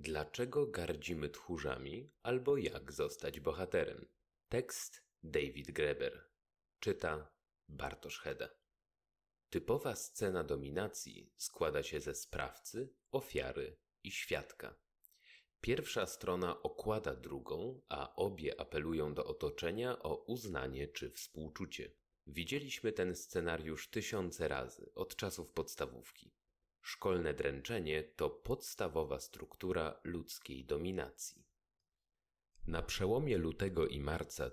Dlaczego gardzimy tchórzami albo jak zostać bohaterem? Tekst David Graeber. Czyta Bartosz Heda. Typowa scena dominacji składa się ze sprawcy, ofiary i świadka. Pierwsza strona okłada drugą, a obie apelują do otoczenia o uznanie czy współczucie. Widzieliśmy ten scenariusz tysiące razy od czasów podstawówki. Szkolne dręczenie to podstawowa struktura ludzkiej dominacji. Na przełomie lutego i marca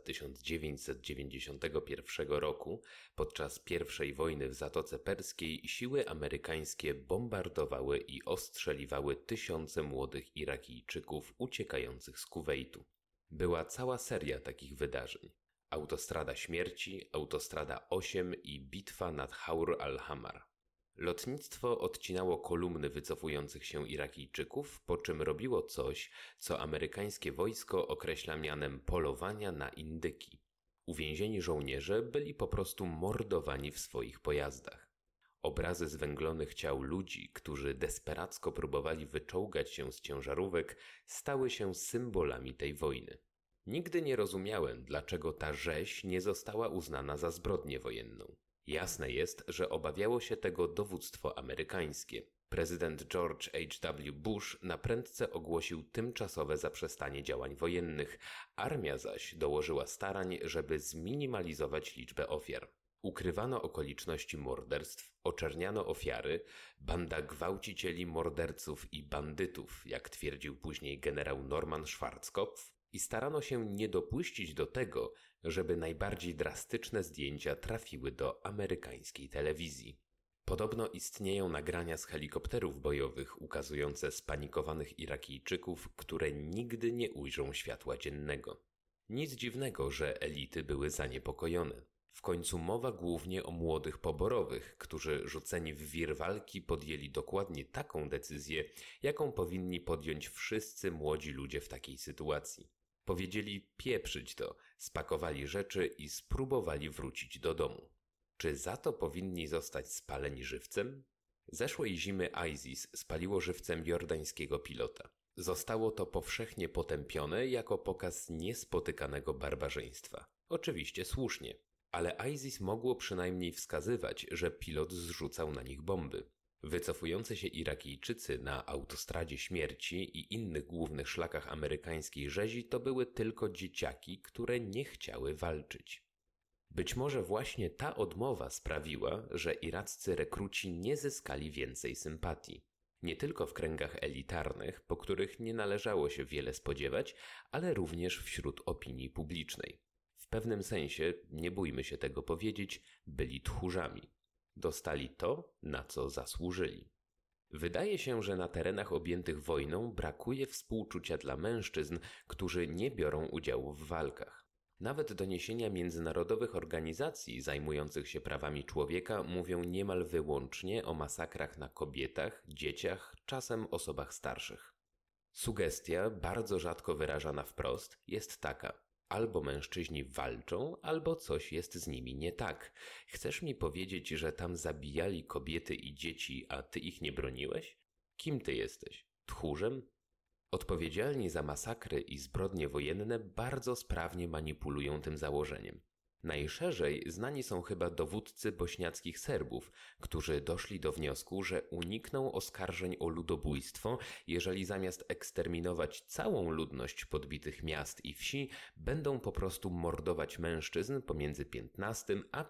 1991 roku, podczas I wojny w Zatoce Perskiej, siły amerykańskie bombardowały i ostrzeliwały tysiące młodych Irakijczyków uciekających z Kuwejtu. Była cała seria takich wydarzeń. Autostrada Śmierci, Autostrada 8 i bitwa nad Haur al-Hamar. Lotnictwo odcinało kolumny wycofujących się Irakijczyków, po czym robiło coś, co amerykańskie wojsko określa mianem polowania na indyki. Uwięzieni żołnierze byli po prostu mordowani w swoich pojazdach. Obrazy zwęglonych ciał ludzi, którzy desperacko próbowali wyczołgać się z ciężarówek, stały się symbolami tej wojny. Nigdy nie rozumiałem, dlaczego ta rzeź nie została uznana za zbrodnię wojenną. Jasne jest, że obawiało się tego dowództwo amerykańskie. Prezydent George H.W. Bush naprędce ogłosił tymczasowe zaprzestanie działań wojennych, armia zaś dołożyła starań, żeby zminimalizować liczbę ofiar. Ukrywano okoliczności morderstw, oczerniano ofiary, banda gwałcicieli, morderców i bandytów, jak twierdził później generał Norman Schwarzkopf, i starano się nie dopuścić do tego, żeby najbardziej drastyczne zdjęcia trafiły do amerykańskiej telewizji. Podobno istnieją nagrania z helikopterów bojowych ukazujące spanikowanych Irakijczyków, które nigdy nie ujrzą światła dziennego. Nic dziwnego, że elity były zaniepokojone. W końcu mowa głównie o młodych poborowych, którzy rzuceni w wir walki podjęli dokładnie taką decyzję, jaką powinni podjąć wszyscy młodzi ludzie w takiej sytuacji. Powiedzieli pieprzyć to, spakowali rzeczy i spróbowali wrócić do domu. Czy za to powinni zostać spaleni żywcem? Zeszłej zimy ISIS spaliło żywcem jordańskiego pilota. Zostało to powszechnie potępione jako pokaz niespotykanego barbarzyństwa. Oczywiście słusznie, ale ISIS mogło przynajmniej wskazywać, że pilot zrzucał na nich bomby. Wycofujący się Irakijczycy na Autostradzie Śmierci i innych głównych szlakach amerykańskiej rzezi to były tylko dzieciaki, które nie chciały walczyć. Być może właśnie ta odmowa sprawiła, że iraccy rekruci nie zyskali więcej sympatii. Nie tylko w kręgach elitarnych, po których nie należało się wiele spodziewać, ale również wśród opinii publicznej. W pewnym sensie, nie bójmy się tego powiedzieć, byli tchórzami. Dostali to, na co zasłużyli. Wydaje się, że na terenach objętych wojną brakuje współczucia dla mężczyzn, którzy nie biorą udziału w walkach. Nawet doniesienia międzynarodowych organizacji zajmujących się prawami człowieka mówią niemal wyłącznie o masakrach na kobietach, dzieciach, czasem osobach starszych. Sugestia, bardzo rzadko wyrażana wprost, jest taka: albo mężczyźni walczą, albo coś jest z nimi nie tak. Chcesz mi powiedzieć, że tam zabijali kobiety i dzieci, a ty ich nie broniłeś? Kim ty jesteś? Tchórzem? Odpowiedzialni za masakry i zbrodnie wojenne bardzo sprawnie manipulują tym założeniem. Najszerzej znani są chyba dowódcy bośniackich Serbów, którzy doszli do wniosku, że unikną oskarżeń o ludobójstwo, jeżeli zamiast eksterminować całą ludność podbitych miast i wsi, będą po prostu mordować mężczyzn pomiędzy 15 a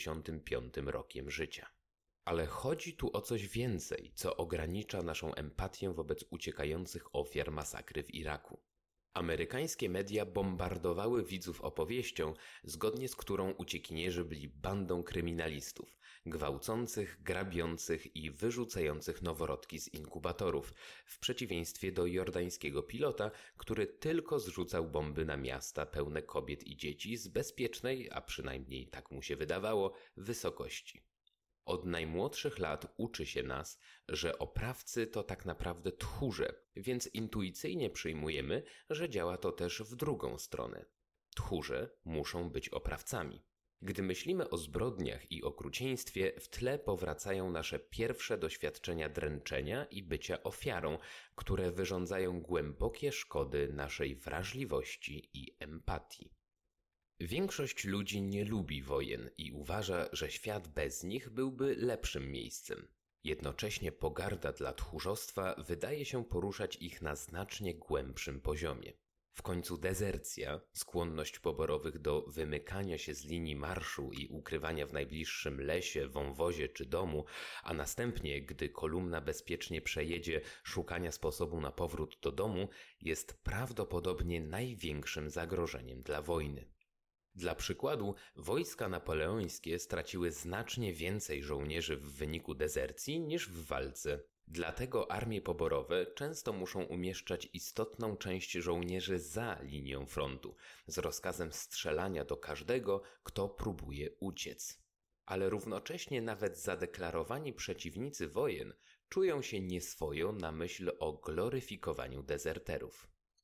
55 rokiem życia. Ale chodzi tu o coś więcej, co ogranicza naszą empatię wobec uciekających ofiar masakry w Iraku. Amerykańskie media bombardowały widzów opowieścią, zgodnie z którą uciekinierzy byli bandą kryminalistów, gwałcących, grabiących i wyrzucających noworodki z inkubatorów, w przeciwieństwie do jordańskiego pilota, który tylko zrzucał bomby na miasta pełne kobiet i dzieci z bezpiecznej, a przynajmniej tak mu się wydawało, wysokości. Od najmłodszych lat uczy się nas, że oprawcy to tak naprawdę tchórze, więc intuicyjnie przyjmujemy, że działa to też w drugą stronę. Tchórze muszą być oprawcami. Gdy myślimy o zbrodniach i okrucieństwie, w tle powracają nasze pierwsze doświadczenia dręczenia i bycia ofiarą, które wyrządzają głębokie szkody naszej wrażliwości i empatii. Większość ludzi nie lubi wojen i uważa, że świat bez nich byłby lepszym miejscem. Jednocześnie pogarda dla tchórzostwa wydaje się poruszać ich na znacznie głębszym poziomie. W końcu dezercja, skłonność poborowych do wymykania się z linii marszu i ukrywania w najbliższym lesie, wąwozie czy domu, a następnie, gdy kolumna bezpiecznie przejedzie, szukania sposobu na powrót do domu, jest prawdopodobnie największym zagrożeniem dla wojny. Dla przykładu, wojska napoleońskie straciły znacznie więcej żołnierzy w wyniku dezercji niż w walce. Dlatego armie poborowe często muszą umieszczać istotną część żołnierzy za linią frontu, z rozkazem strzelania do każdego, kto próbuje uciec. Ale równocześnie nawet zadeklarowani przeciwnicy wojen czują się nieswojo na myśl o gloryfikowaniu dezerterów.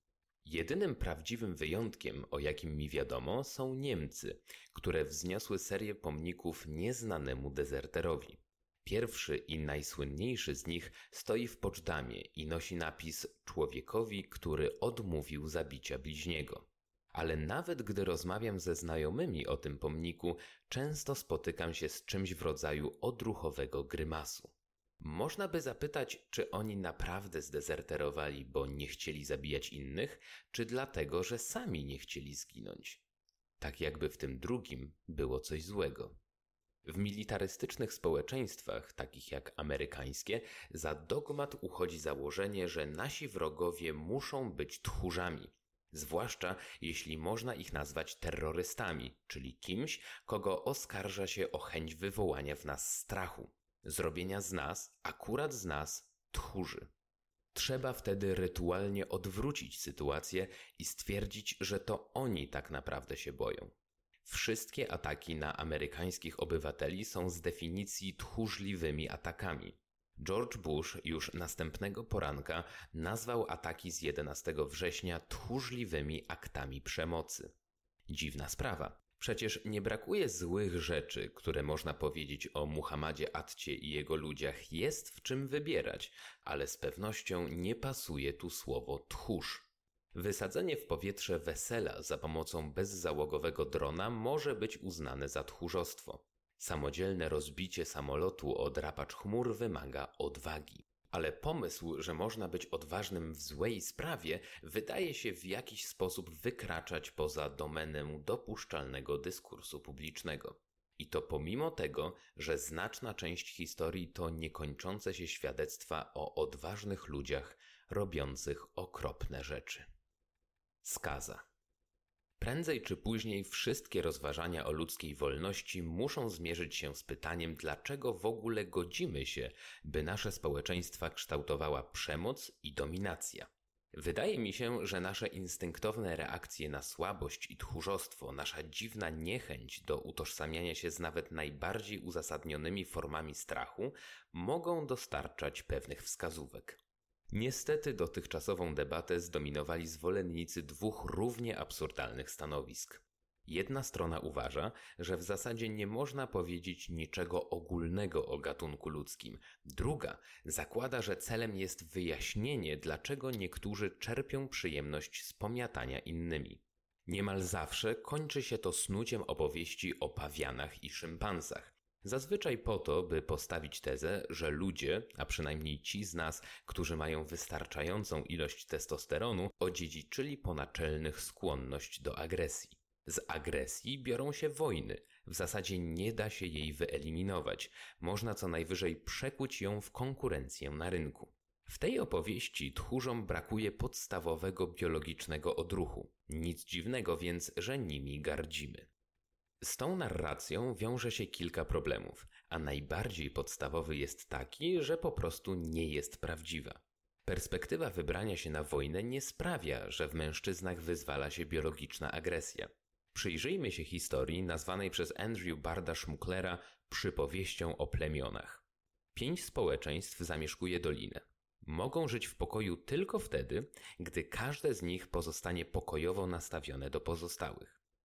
Jedynym prawdziwym wyjątkiem, o jakim mi wiadomo, są Niemcy, które wzniosły serię pomników nieznanemu dezerterowi. Pierwszy i najsłynniejszy z nich stoi w Poczdamie i nosi napis „Człowiekowi, który odmówił zabicia bliźniego”. Ale nawet gdy rozmawiam ze znajomymi o tym pomniku, często spotykam się z czymś w rodzaju odruchowego grymasu. Można by zapytać, czy oni naprawdę zdezerterowali, bo nie chcieli zabijać innych, czy dlatego, że sami nie chcieli zginąć. Tak jakby w tym drugim było coś złego. W militarystycznych społeczeństwach, takich jak amerykańskie, za dogmat uchodzi założenie, że nasi wrogowie muszą być tchórzami, zwłaszcza jeśli można ich nazwać terrorystami, czyli kimś, kogo oskarża się o chęć wywołania w nas strachu, zrobienia z nas, akurat z nas, tchórzy. Trzeba wtedy rytualnie odwrócić sytuację i stwierdzić, że to oni tak naprawdę się boją. Wszystkie ataki na amerykańskich obywateli są z definicji tchórzliwymi atakami. George Bush już następnego poranka nazwał ataki z 11 września tchórzliwymi aktami przemocy. Dziwna sprawa. Przecież nie brakuje złych rzeczy, które można powiedzieć o Muhammadzie Atcie i jego ludziach. Jest w czym wybierać, ale z pewnością nie pasuje tu słowo tchórz. Wysadzenie w powietrze wesela za pomocą bezzałogowego drona może być uznane za tchórzostwo. Samodzielne rozbicie samolotu o drapacz chmur wymaga odwagi. Ale pomysł, że można być odważnym w złej sprawie, wydaje się w jakiś sposób wykraczać poza domenę dopuszczalnego dyskursu publicznego. I to pomimo tego, że znaczna część historii to niekończące się świadectwa o odważnych ludziach robiących okropne rzeczy. Skaza. Prędzej czy później wszystkie rozważania o ludzkiej wolności muszą zmierzyć się z pytaniem, dlaczego w ogóle godzimy się, by nasze społeczeństwa kształtowała przemoc i dominacja. Wydaje mi się, że nasze instynktowne reakcje na słabość i tchórzostwo, nasza dziwna niechęć do utożsamiania się z nawet najbardziej uzasadnionymi formami strachu mogą dostarczać pewnych wskazówek. Niestety dotychczasową debatę zdominowali zwolennicy dwóch równie absurdalnych stanowisk. Jedna strona uważa, że w zasadzie nie można powiedzieć niczego ogólnego o gatunku ludzkim. Druga zakłada, że celem jest wyjaśnienie, dlaczego niektórzy czerpią przyjemność z pomiatania innymi. Niemal zawsze kończy się to snuciem opowieści o pawianach i szympansach. Zazwyczaj po to, by postawić tezę, że ludzie, a przynajmniej ci z nas, którzy mają wystarczającą ilość testosteronu, odziedziczyli po naczelnych skłonność do agresji. Z agresji biorą się wojny. W zasadzie nie da się jej wyeliminować. Można co najwyżej przekuć ją w konkurencję na rynku. W tej opowieści tchórzom brakuje podstawowego biologicznego odruchu. Nic dziwnego więc, że nimi gardzimy. Z tą narracją wiąże się kilka problemów, a najbardziej podstawowy jest taki, że po prostu nie jest prawdziwa. Perspektywa wybrania się na wojnę nie sprawia, że w mężczyznach wyzwala się biologiczna agresja. Przyjrzyjmy się historii nazwanej przez Andrew Barda Schmucklera przypowieścią o plemionach. 5 społeczeństw zamieszkuje dolinę. Mogą żyć w pokoju tylko wtedy, gdy każde z nich pozostanie pokojowo nastawione do pozostałych.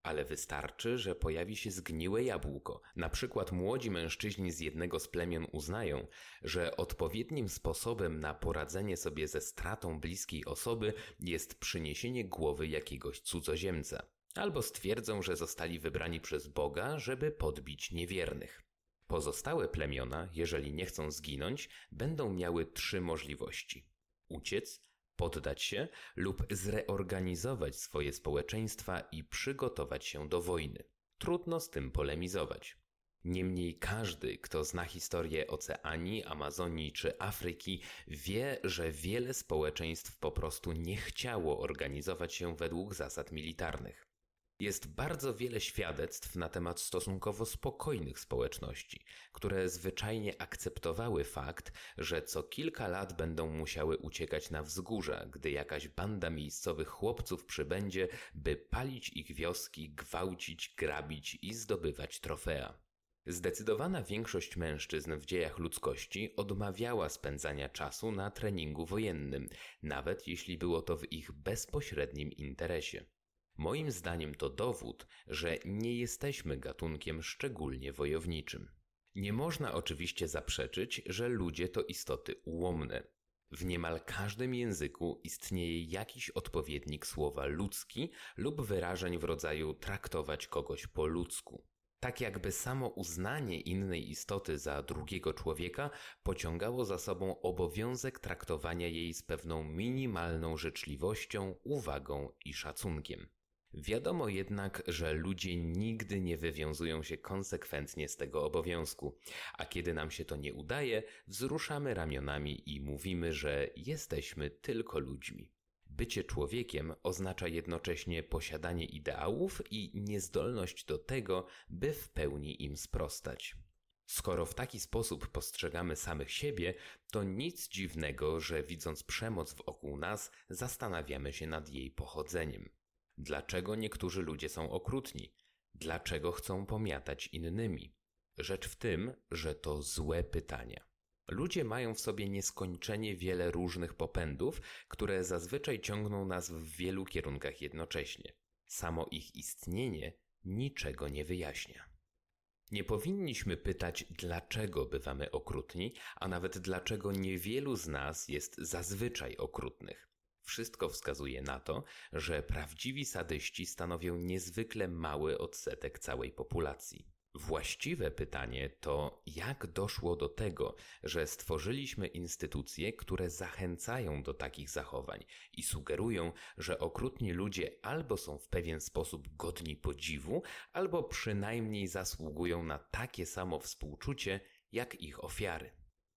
Ale wystarczy, że pojawi się zgniłe jabłko. Na przykład młodzi mężczyźni z jednego z plemion uznają, że odpowiednim sposobem na poradzenie sobie ze stratą bliskiej osoby jest przyniesienie głowy jakiegoś cudzoziemca. Albo stwierdzą, że zostali wybrani przez Boga, żeby podbić niewiernych. Pozostałe plemiona, jeżeli nie chcą zginąć, będą miały 3 możliwości: uciec, poddać się lub zreorganizować swoje społeczeństwa i przygotować się do wojny. Trudno z tym polemizować. Niemniej każdy, kto zna historię Oceanii, Amazonii czy Afryki, wie, że wiele społeczeństw po prostu nie chciało organizować się według zasad militarnych. Jest bardzo wiele świadectw na temat stosunkowo spokojnych społeczności, które zwyczajnie akceptowały fakt, że co kilka lat będą musiały uciekać na wzgórza, gdy jakaś banda miejscowych chłopców przybędzie, by palić ich wioski, gwałcić, grabić i zdobywać trofea. Zdecydowana większość mężczyzn w dziejach ludzkości odmawiała spędzania czasu na treningu wojennym, nawet jeśli było to w ich bezpośrednim interesie. Moim zdaniem to dowód, że nie jesteśmy gatunkiem szczególnie wojowniczym. Nie można oczywiście zaprzeczyć, że ludzie to istoty ułomne. W niemal każdym języku istnieje jakiś odpowiednik słowa ludzki lub wyrażeń w rodzaju traktować kogoś po ludzku. Tak jakby samo uznanie innej istoty za drugiego człowieka pociągało za sobą obowiązek traktowania jej z pewną minimalną życzliwością, uwagą i szacunkiem. Wiadomo jednak, że ludzie nigdy nie wywiązują się konsekwentnie z tego obowiązku, a kiedy nam się to nie udaje, wzruszamy ramionami i mówimy, że jesteśmy tylko ludźmi. Bycie człowiekiem oznacza jednocześnie posiadanie ideałów i niezdolność do tego, by w pełni im sprostać. Skoro w taki sposób postrzegamy samych siebie, to nic dziwnego, że widząc przemoc wokół nas, zastanawiamy się nad jej pochodzeniem. Dlaczego niektórzy ludzie są okrutni? Dlaczego chcą pomiatać innymi? Rzecz w tym, że to złe pytania. Ludzie mają w sobie nieskończenie wiele różnych popędów, które zazwyczaj ciągną nas w wielu kierunkach jednocześnie. Samo ich istnienie niczego nie wyjaśnia. Nie powinniśmy pytać, dlaczego bywamy okrutni, a nawet dlaczego niewielu z nas jest zazwyczaj okrutnych. Wszystko wskazuje na to, że prawdziwi sadyści stanowią niezwykle mały odsetek całej populacji. Właściwe pytanie to, jak doszło do tego, że stworzyliśmy instytucje, które zachęcają do takich zachowań i sugerują, że okrutni ludzie albo są w pewien sposób godni podziwu, albo przynajmniej zasługują na takie samo współczucie jak ich ofiary.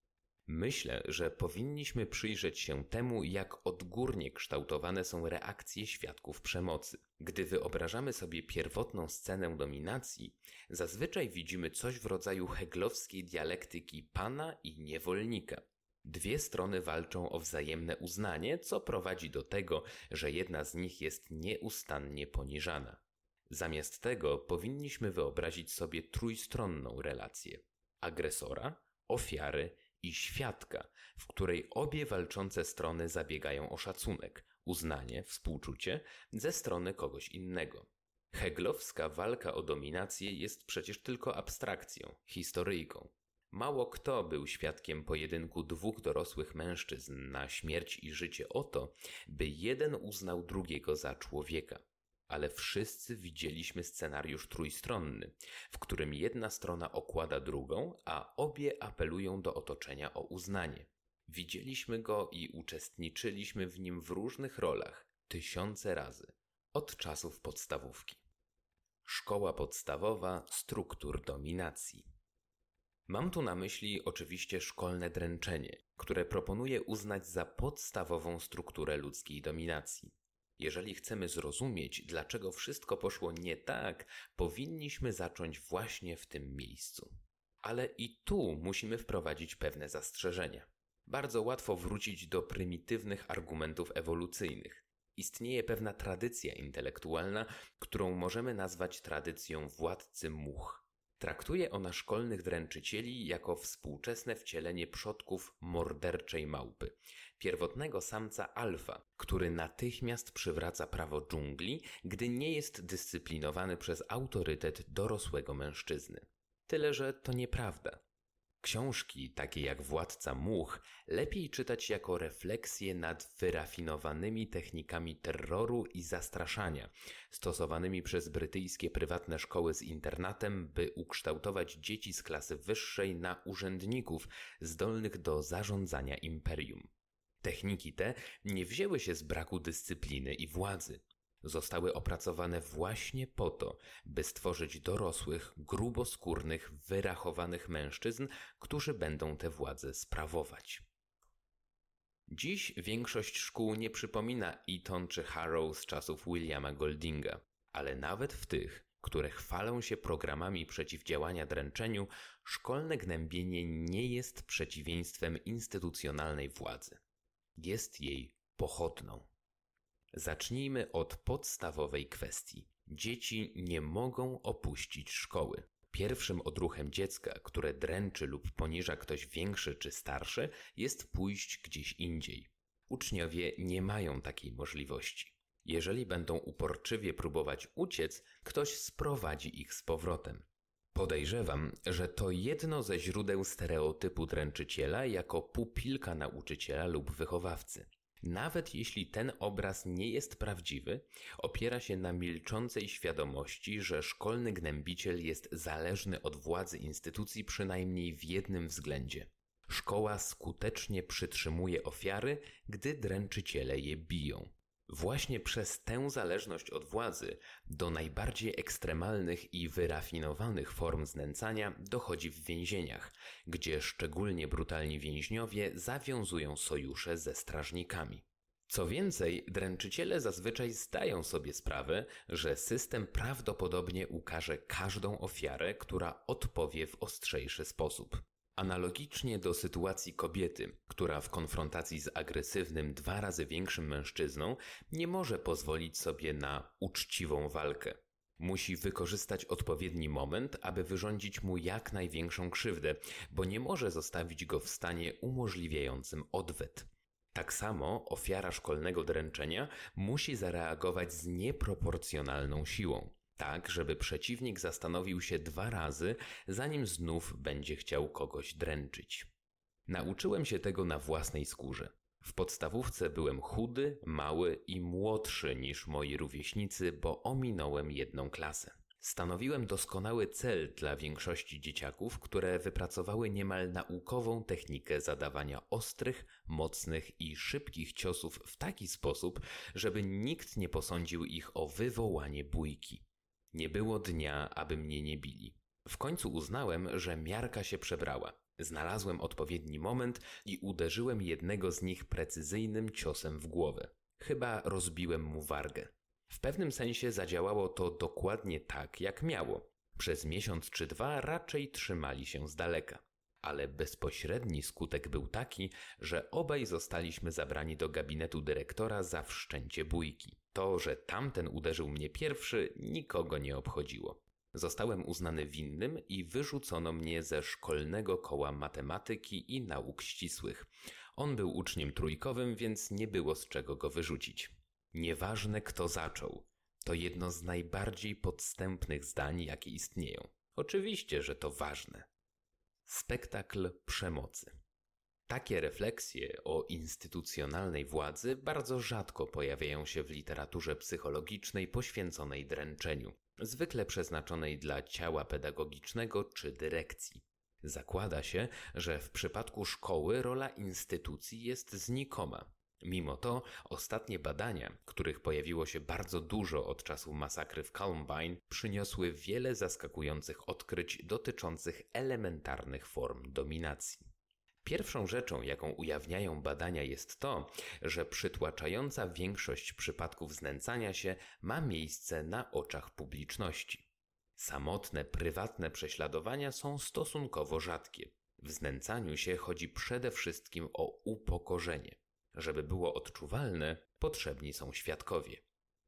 Myślę, że powinniśmy przyjrzeć się temu, jak odgórnie kształtowane są reakcje świadków przemocy. Gdy wyobrażamy sobie pierwotną scenę dominacji, zazwyczaj widzimy coś w rodzaju heglowskiej dialektyki pana i niewolnika. Dwie strony walczą o wzajemne uznanie, co prowadzi do tego, że jedna z nich jest nieustannie poniżana. Zamiast tego powinniśmy wyobrazić sobie trójstronną relację: agresora, ofiary i świadka, w której obie walczące strony zabiegają o szacunek, uznanie, współczucie ze strony kogoś innego. Heglowska walka o dominację jest przecież tylko abstrakcją, historyjką. Mało kto był świadkiem pojedynku dwóch dorosłych mężczyzn na śmierć i życie o to, by jeden uznał drugiego za człowieka. Ale wszyscy widzieliśmy scenariusz trójstronny, w którym jedna strona okłada drugą, a obie apelują do otoczenia o uznanie. Widzieliśmy go i uczestniczyliśmy w nim w różnych rolach, tysiące razy, od czasów podstawówki. Szkoła podstawowa struktur dominacji. Mam tu na myśli oczywiście szkolne dręczenie, które proponuję uznać za podstawową strukturę ludzkiej dominacji. Jeżeli chcemy zrozumieć, dlaczego wszystko poszło nie tak, powinniśmy zacząć właśnie w tym miejscu. Ale i tu musimy wprowadzić pewne zastrzeżenia. Bardzo łatwo wrócić do prymitywnych argumentów ewolucyjnych. Istnieje pewna tradycja intelektualna, którą możemy nazwać tradycją władcy much. Traktuje ona szkolnych dręczycieli jako współczesne wcielenie przodków morderczej małpy, pierwotnego samca alfa, który natychmiast przywraca prawo dżungli, gdy nie jest dyscyplinowany przez autorytet dorosłego mężczyzny. Tyle, że to nieprawda. Książki, takie jak Władca Much, lepiej czytać jako refleksje nad wyrafinowanymi technikami terroru i zastraszania, stosowanymi przez brytyjskie prywatne szkoły z internatem, by ukształtować dzieci z klasy wyższej na urzędników zdolnych do zarządzania imperium. Techniki te nie wzięły się z braku dyscypliny i władzy. Zostały opracowane właśnie po to, by stworzyć dorosłych, gruboskórnych, wyrachowanych mężczyzn, którzy będą tę władzę sprawować. Dziś większość szkół nie przypomina Eton czy Harrow z czasów Williama Goldinga, ale nawet w tych, które chwalą się programami przeciwdziałania dręczeniu, szkolne gnębienie nie jest przeciwieństwem instytucjonalnej władzy. Jest jej pochodną. Zacznijmy od podstawowej kwestii. Dzieci nie mogą opuścić szkoły. Pierwszym odruchem dziecka, które dręczy lub poniża ktoś większy czy starszy, jest pójść gdzieś indziej. Uczniowie nie mają takiej możliwości. Jeżeli będą uporczywie próbować uciec, ktoś sprowadzi ich z powrotem. Podejrzewam, że to jedno ze źródeł stereotypu dręczyciela jako pupilka nauczyciela lub wychowawcy. Nawet jeśli ten obraz nie jest prawdziwy, opiera się na milczącej świadomości, że szkolny gnębiciel jest zależny od władzy instytucji przynajmniej w jednym względzie. Szkoła skutecznie przytrzymuje ofiary, gdy dręczyciele je biją. Właśnie przez tę zależność od władzy do najbardziej ekstremalnych i wyrafinowanych form znęcania dochodzi w więzieniach, gdzie szczególnie brutalni więźniowie zawiązują sojusze ze strażnikami. Co więcej, dręczyciele zazwyczaj zdają sobie sprawę, że system prawdopodobnie ukarze każdą ofiarę, która odpowie w ostrzejszy sposób. Analogicznie do sytuacji kobiety, która w konfrontacji z agresywnym 2 razy większym mężczyzną nie może pozwolić sobie na uczciwą walkę. Musi wykorzystać odpowiedni moment, aby wyrządzić mu jak największą krzywdę, bo nie może zostawić go w stanie umożliwiającym odwet. Tak samo ofiara szkolnego dręczenia musi zareagować z nieproporcjonalną siłą. Tak, żeby przeciwnik zastanowił się 2 razy, zanim znów będzie chciał kogoś dręczyć. Nauczyłem się tego na własnej skórze. W podstawówce byłem chudy, mały i młodszy niż moi rówieśnicy, bo ominąłem 1 klasę. Stanowiłem doskonały cel dla większości dzieciaków, które wypracowały niemal naukową technikę zadawania ostrych, mocnych i szybkich ciosów w taki sposób, żeby nikt nie posądził ich o wywołanie bójki. Nie było dnia, aby mnie nie bili. W końcu uznałem, że miarka się przebrała. Znalazłem odpowiedni moment i uderzyłem jednego z nich precyzyjnym ciosem w głowę. Chyba rozbiłem mu wargę. W pewnym sensie zadziałało to dokładnie tak, jak miało. Przez miesiąc czy 2 raczej trzymali się z daleka. Ale bezpośredni skutek był taki, że obaj zostaliśmy zabrani do gabinetu dyrektora za wszczęcie bójki. To, że tamten uderzył mnie pierwszy, nikogo nie obchodziło. Zostałem uznany winnym i wyrzucono mnie ze szkolnego koła matematyki i nauk ścisłych. On był uczniem trójkowym, więc nie było z czego go wyrzucić. Nieważne kto zaczął. To jedno z najbardziej podstępnych zdań, jakie istnieją. Oczywiście, że to ważne. Spektakl przemocy. Takie refleksje o instytucjonalnej władzy bardzo rzadko pojawiają się w literaturze psychologicznej poświęconej dręczeniu, zwykle przeznaczonej dla ciała pedagogicznego czy dyrekcji. Zakłada się, że w przypadku szkoły rola instytucji jest znikoma. Mimo to ostatnie badania, których pojawiło się bardzo dużo od czasu masakry w Columbine, przyniosły wiele zaskakujących odkryć dotyczących elementarnych form dominacji. Pierwszą rzeczą, jaką ujawniają badania, jest to, że przytłaczająca większość przypadków znęcania się ma miejsce na oczach publiczności. Samotne, prywatne prześladowania są stosunkowo rzadkie. W znęcaniu się chodzi przede wszystkim o upokorzenie. Żeby było odczuwalne, potrzebni są świadkowie.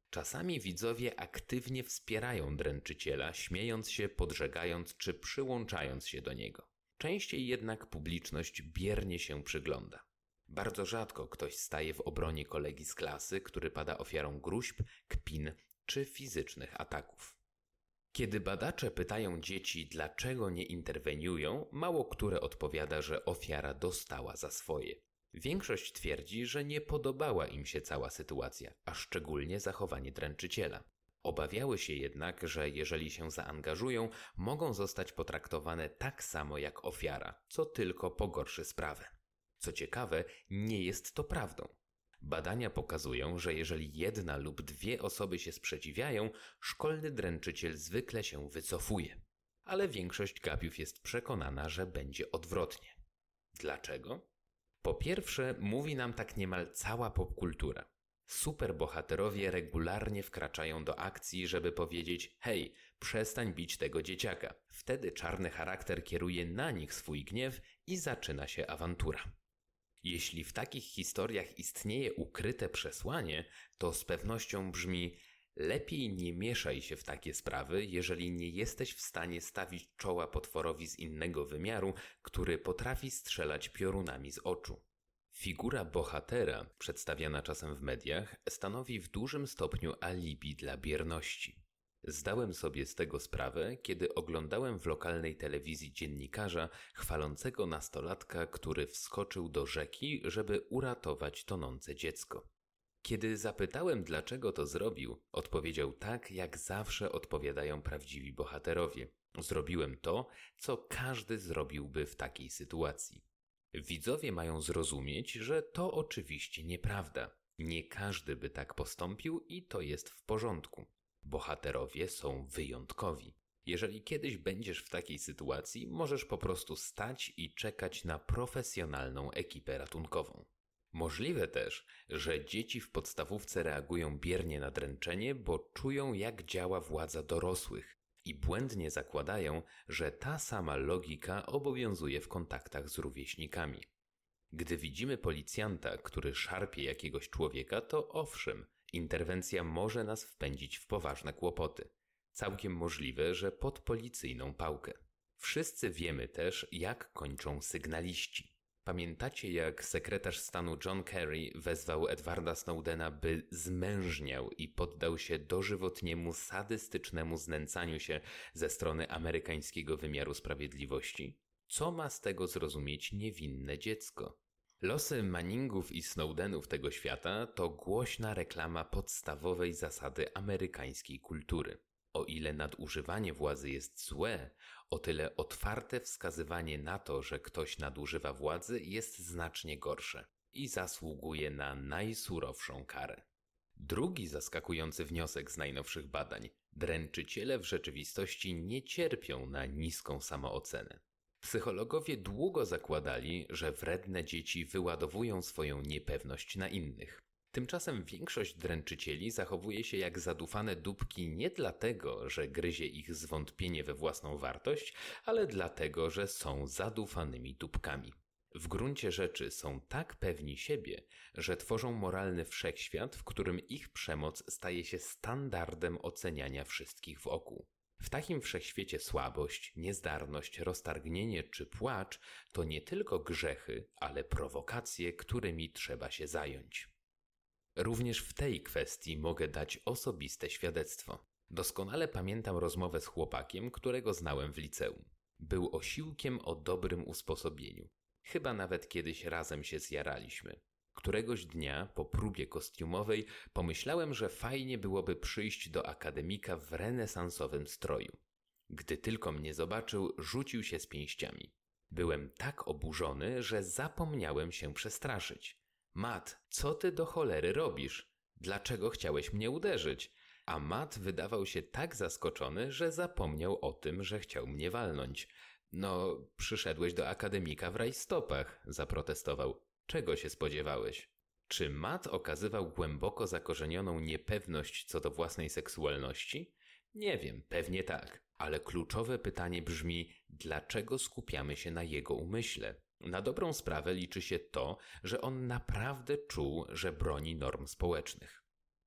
Czasami widzowie aktywnie wspierają dręczyciela, śmiejąc się, podżegając czy przyłączając się do niego. Częściej jednak publiczność biernie się przygląda. Bardzo rzadko ktoś staje w obronie kolegi z klasy, który pada ofiarą gróźb, kpin czy fizycznych ataków. Kiedy badacze pytają dzieci, dlaczego nie interweniują, mało które odpowiada, że ofiara dostała za swoje. Większość twierdzi, że nie podobała im się cała sytuacja, a szczególnie zachowanie dręczyciela. Obawiały się jednak, że jeżeli się zaangażują, mogą zostać potraktowane tak samo jak ofiara, co tylko pogorszy sprawę. Co ciekawe, nie jest to prawdą. Badania pokazują, że jeżeli jedna lub dwie osoby się sprzeciwiają, szkolny dręczyciel zwykle się wycofuje. Ale większość gapiów jest przekonana, że będzie odwrotnie. Dlaczego? Po pierwsze, mówi nam tak niemal cała popkultura. Superbohaterowie regularnie wkraczają do akcji, żeby powiedzieć: hej, przestań bić tego dzieciaka. Wtedy czarny charakter kieruje na nich swój gniew i zaczyna się awantura. Jeśli w takich historiach istnieje ukryte przesłanie, to z pewnością brzmi: lepiej nie mieszaj się w takie sprawy, jeżeli nie jesteś w stanie stawić czoła potworowi z innego wymiaru, który potrafi strzelać piorunami z oczu. Figura bohatera, przedstawiana czasem w mediach, stanowi w dużym stopniu alibi dla bierności. Zdałem sobie z tego sprawę, kiedy oglądałem w lokalnej telewizji dziennikarza chwalącego nastolatka, który wskoczył do rzeki, żeby uratować tonące dziecko. Kiedy zapytałem, dlaczego to zrobił, odpowiedział tak, jak zawsze odpowiadają prawdziwi bohaterowie. Zrobiłem to, co każdy zrobiłby w takiej sytuacji. Widzowie mają zrozumieć, że to oczywiście nieprawda. Nie każdy by tak postąpił i to jest w porządku. Bohaterowie są wyjątkowi. Jeżeli kiedyś będziesz w takiej sytuacji, możesz po prostu stać i czekać na profesjonalną ekipę ratunkową. Możliwe też, że dzieci w podstawówce reagują biernie na dręczenie, bo czują, jak działa władza dorosłych i błędnie zakładają, że ta sama logika obowiązuje w kontaktach z rówieśnikami. Gdy widzimy policjanta, który szarpie jakiegoś człowieka, to owszem, interwencja może nas wpędzić w poważne kłopoty. Całkiem możliwe, że pod policyjną pałkę. Wszyscy wiemy też, jak kończą sygnaliści. Pamiętacie, jak sekretarz stanu John Kerry wezwał Edwarda Snowdena, by zmężniał i poddał się dożywotniemu, sadystycznemu znęcaniu się ze strony amerykańskiego wymiaru sprawiedliwości? Co ma z tego zrozumieć niewinne dziecko? Losy Manningów i Snowdenów tego świata to głośna reklama podstawowej zasady amerykańskiej kultury. O ile nadużywanie władzy jest złe, o tyle otwarte wskazywanie na to, że ktoś nadużywa władzy, jest znacznie gorsze i zasługuje na najsurowszą karę. Drugi zaskakujący wniosek z najnowszych badań: dręczyciele w rzeczywistości nie cierpią na niską samoocenę. Psychologowie długo zakładali, że wredne dzieci wyładowują swoją niepewność na innych. Tymczasem większość dręczycieli zachowuje się jak zadufane dupki nie dlatego, że gryzie ich zwątpienie we własną wartość, ale dlatego, że są zadufanymi dupkami. W gruncie rzeczy są tak pewni siebie, że tworzą moralny wszechświat, w którym ich przemoc staje się standardem oceniania wszystkich wokół. W takim wszechświecie słabość, niezdarność, roztargnienie czy płacz to nie tylko grzechy, ale prowokacje, którymi trzeba się zająć. Również w tej kwestii mogę dać osobiste świadectwo. Doskonale pamiętam rozmowę z chłopakiem, którego znałem w liceum. Był osiłkiem o dobrym usposobieniu. Chyba nawet kiedyś razem się zjaraliśmy. Któregoś dnia, po próbie kostiumowej, pomyślałem, że fajnie byłoby przyjść do akademika w renesansowym stroju. Gdy tylko mnie zobaczył, rzucił się z pięściami. Byłem tak oburzony, że zapomniałem się przestraszyć. Matt, co ty do cholery robisz? Dlaczego chciałeś mnie uderzyć? A Matt wydawał się tak zaskoczony, że zapomniał o tym, że chciał mnie walnąć. No, przyszedłeś do akademika w rajstopach, zaprotestował. Czego się spodziewałeś? Czy Matt okazywał głęboko zakorzenioną niepewność co do własnej seksualności? Nie wiem, pewnie tak. Ale kluczowe pytanie brzmi, dlaczego skupiamy się na jego umyśle? Na dobrą sprawę liczy się to, że on naprawdę czuł, że broni norm społecznych.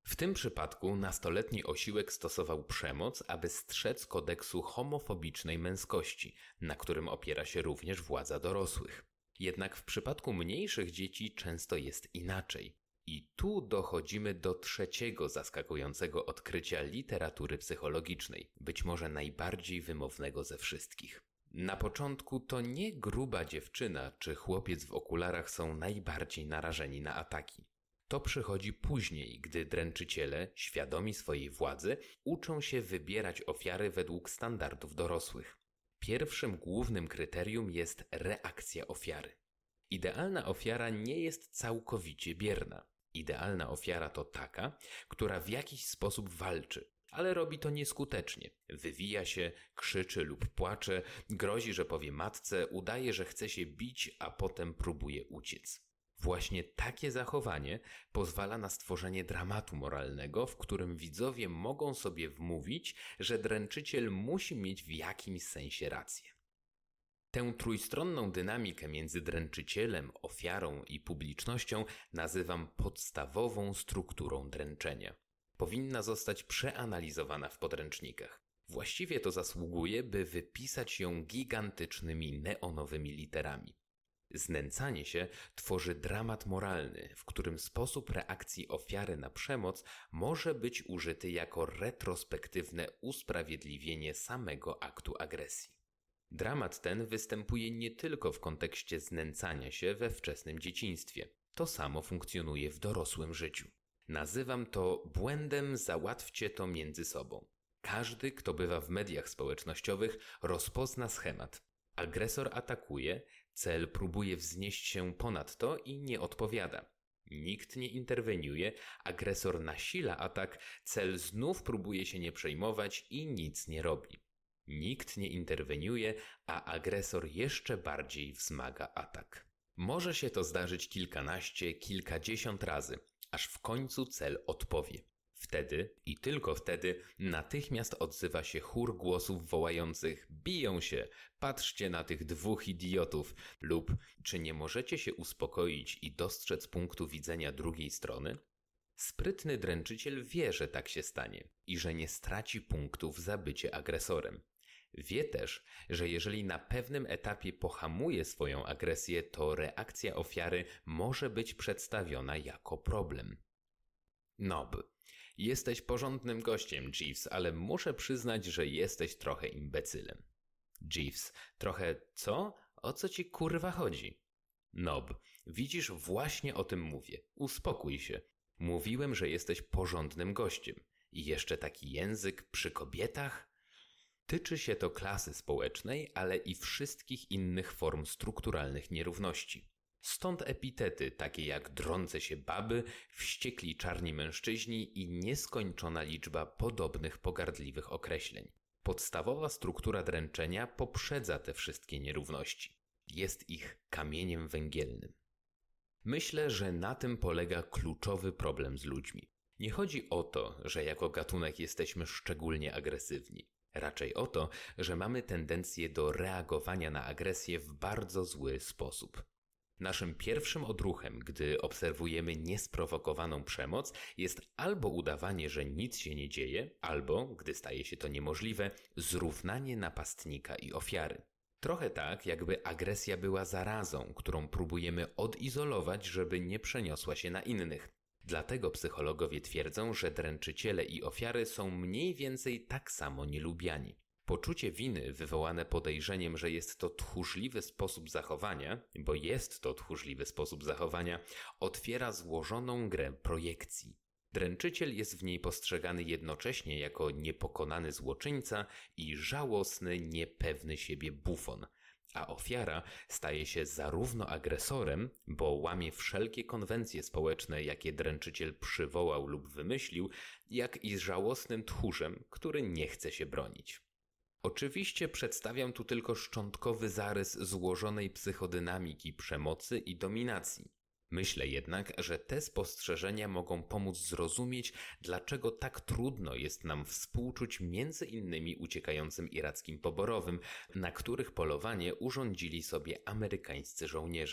W tym przypadku nastoletni osiłek stosował przemoc, aby strzec kodeksu homofobicznej męskości, na którym opiera się również władza dorosłych. Jednak w przypadku mniejszych dzieci często jest inaczej. I tu dochodzimy do trzeciego zaskakującego odkrycia literatury psychologicznej, być może najbardziej wymownego ze wszystkich. Na początku to nie gruba dziewczyna czy chłopiec w okularach są najbardziej narażeni na ataki. To przychodzi później, gdy dręczyciele, świadomi swojej władzy, uczą się wybierać ofiary według standardów dorosłych. Pierwszym głównym kryterium jest reakcja ofiary. Idealna ofiara nie jest całkowicie bierna. Idealna ofiara to taka, która w jakiś sposób walczy, ale robi to nieskutecznie. Wywija się, krzyczy lub płacze, grozi, że powie matce, udaje, że chce się bić, a potem próbuje uciec. Właśnie takie zachowanie pozwala na stworzenie dramatu moralnego, w którym widzowie mogą sobie wmówić, że dręczyciel musi mieć w jakimś sensie rację. Tę trójstronną dynamikę między dręczycielem, ofiarą i publicznością nazywam podstawową strukturą dręczenia. Powinna zostać przeanalizowana w podręcznikach. Właściwie to zasługuje, by wypisać ją gigantycznymi neonowymi literami. Znęcanie się tworzy dramat moralny, w którym sposób reakcji ofiary na przemoc może być użyty jako retrospektywne usprawiedliwienie samego aktu agresji. Dramat ten występuje nie tylko w kontekście znęcania się we wczesnym dzieciństwie. To samo funkcjonuje w dorosłym życiu. Nazywam to błędem załatwcie to między sobą. Każdy, kto bywa w mediach społecznościowych, rozpozna schemat. Agresor atakuje, cel próbuje wznieść się ponad to i nie odpowiada. Nikt nie interweniuje, agresor nasila atak, cel znów próbuje się nie przejmować i nic nie robi. Nikt nie interweniuje, a agresor jeszcze bardziej wzmaga atak. Może się to zdarzyć kilkanaście, kilkadziesiąt razy, aż w końcu cel odpowie. Wtedy i tylko wtedy natychmiast odzywa się chór głosów wołających biją się, patrzcie na tych dwóch idiotów lub czy nie możecie się uspokoić i dostrzec punktu widzenia drugiej strony? Sprytny dręczyciel wie, że tak się stanie i że nie straci punktów za bycie agresorem. Wie też, że jeżeli na pewnym etapie pohamuje swoją agresję, to reakcja ofiary może być przedstawiona jako problem. Nob. Jesteś porządnym gościem, Jeeves, ale muszę przyznać, że jesteś trochę imbecylem. Jeeves. Trochę co? O co ci kurwa chodzi? Nob. Widzisz, właśnie o tym mówię. Uspokój się. Mówiłem, że jesteś porządnym gościem. I jeszcze taki język przy kobietach? Tyczy się to klasy społecznej, ale i wszystkich innych form strukturalnych nierówności. Stąd epitety takie jak drące się baby, wściekli czarni mężczyźni i nieskończona liczba podobnych pogardliwych określeń. Podstawowa struktura dręczenia poprzedza te wszystkie nierówności. Jest ich kamieniem węgielnym. Myślę, że na tym polega kluczowy problem z ludźmi. Nie chodzi o to, że jako gatunek jesteśmy szczególnie agresywni. Raczej o to, że mamy tendencję do reagowania na agresję w bardzo zły sposób. Naszym pierwszym odruchem, gdy obserwujemy niesprowokowaną przemoc, jest albo udawanie, że nic się nie dzieje, albo, gdy staje się to niemożliwe, zrównanie napastnika i ofiary. Trochę tak, jakby agresja była zarazą, którą próbujemy odizolować, żeby nie przeniosła się na innych. Dlatego psychologowie twierdzą, że dręczyciele i ofiary są mniej więcej tak samo nielubiani. Poczucie winy wywołane podejrzeniem, że jest to tchórzliwy sposób zachowania, bo jest to tchórzliwy sposób zachowania, otwiera złożoną grę projekcji. Dręczyciel jest w niej postrzegany jednocześnie jako niepokonany złoczyńca i żałosny, niepewny siebie bufon, a ofiara staje się zarówno agresorem, bo łamie wszelkie konwencje społeczne, jakie dręczyciel przywołał lub wymyślił, jak i żałosnym tchórzem, który nie chce się bronić. Oczywiście przedstawiam tu tylko szczątkowy zarys złożonej psychodynamiki przemocy i dominacji. Myślę jednak, że te spostrzeżenia mogą pomóc zrozumieć, dlaczego tak trudno jest nam współczuć między innymi uciekającym irackim poborowym, na których polowanie urządzili sobie amerykańscy żołnierze.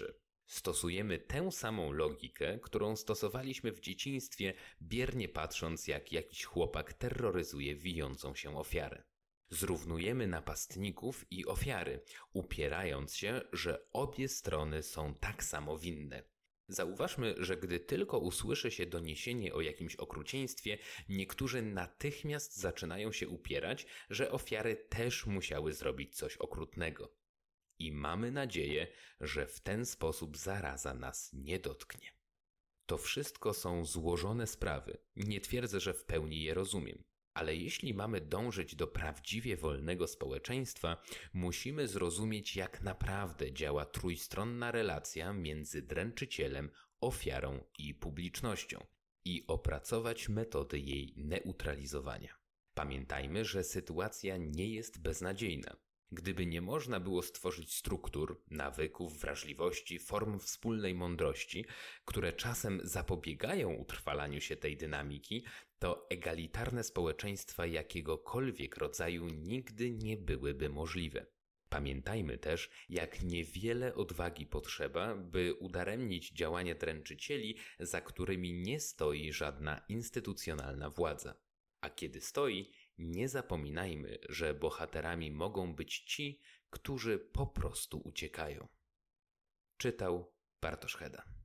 Stosujemy tę samą logikę, którą stosowaliśmy w dzieciństwie, biernie patrząc, jak jakiś chłopak terroryzuje wijącą się ofiarę. Zrównujemy napastników i ofiary, upierając się, że obie strony są tak samo winne. Zauważmy, że gdy tylko usłyszy się doniesienie o jakimś okrucieństwie, niektórzy natychmiast zaczynają się upierać, że ofiary też musiały zrobić coś okrutnego. I mamy nadzieję, że w ten sposób zaraza nas nie dotknie. To wszystko są złożone sprawy. Nie twierdzę, że w pełni je rozumiem. Ale jeśli mamy dążyć do prawdziwie wolnego społeczeństwa, musimy zrozumieć, jak naprawdę działa trójstronna relacja między dręczycielem, ofiarą i publicznością i opracować metody jej neutralizowania. Pamiętajmy, że sytuacja nie jest beznadziejna. Gdyby nie można było stworzyć struktur, nawyków, wrażliwości, form wspólnej mądrości, które czasem zapobiegają utrwalaniu się tej dynamiki, to egalitarne społeczeństwa jakiegokolwiek rodzaju nigdy nie byłyby możliwe. Pamiętajmy też, jak niewiele odwagi potrzeba, by udaremnić działania dręczycieli, za którymi nie stoi żadna instytucjonalna władza. A kiedy stoi, nie zapominajmy, że bohaterami mogą być ci, którzy po prostu uciekają. Czytał Bartosz Cheda.